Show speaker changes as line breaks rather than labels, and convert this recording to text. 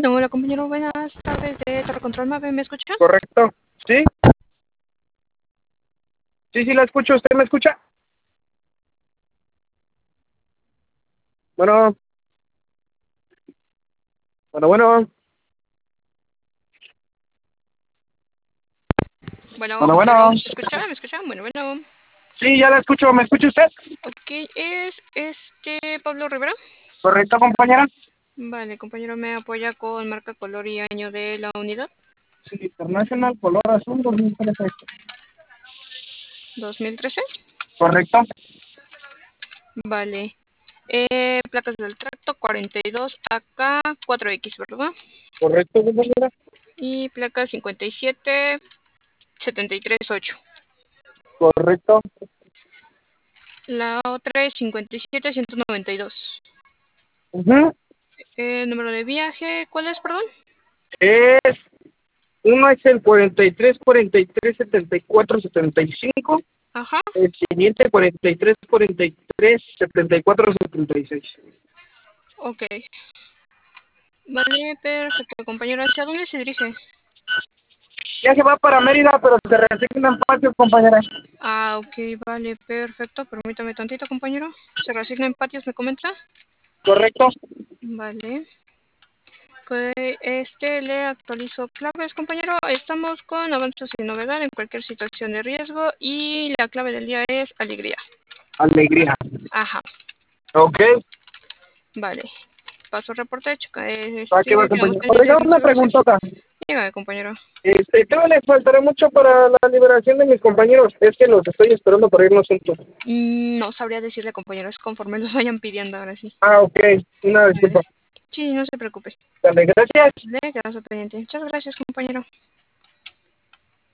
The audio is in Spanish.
Hola compañero, buenas tardes de Torre Control Mave, ¿me escucha?
Correcto. ¿Sí? Sí, la escucho. ¿Usted me escucha? Bueno. Bueno.
Bueno,
Bueno.
¿me escucha? ¿Me escucha? Bueno.
Sí, ya la escucho. ¿Me escucha usted?
Ok, ¿es Pablo Rivera?
Correcto, compañera.
Vale, compañero, ¿me apoya con marca, color y año de la unidad?
Sí, International Color Azul 2013.
2013.
Correcto.
Vale. Placas del tracto 42 AK 4X, ¿verdad?
Correcto, compañera.
Y placa 57 73 8.
Correcto.
La otra es 57 192.
Ujú.
Número de viaje, ¿cuál es, perdón?
Es, uno es el 43 43 74 75.
Ajá.
El siguiente 43 43 74 76.
Ok. Vale, perfecto, compañero. ¿Hacia dónde se dirige?
Ya se va para Mérida, pero se resignan patios, compañera.
Ah, ok, vale, perfecto. Permítame tantito, compañero. ¿Se resigna en patios, me comenta?
Correcto.
Vale. Pues le actualizo claves, compañero. Estamos con avances sin novedad en cualquier situación de riesgo y la clave del día es alegría.
Alegría.
Ajá,
Ok.
vale. Paso reporte, chica.
¿Para qué va,
Quedamos
compañero? Oiga,
pendientes de
una
información.
preguntota.
Dígame, compañero.
Creo les faltará mucho para la liberación de mis compañeros. Es que los estoy esperando para irnos juntos.
No sabría decirle, compañero. Es conforme los vayan pidiendo, ahora sí.
Ah, ok. Una disculpa.
Sí, no se preocupe.
Dale, gracias.
Le quedamos al pendiente. Muchas gracias, compañero.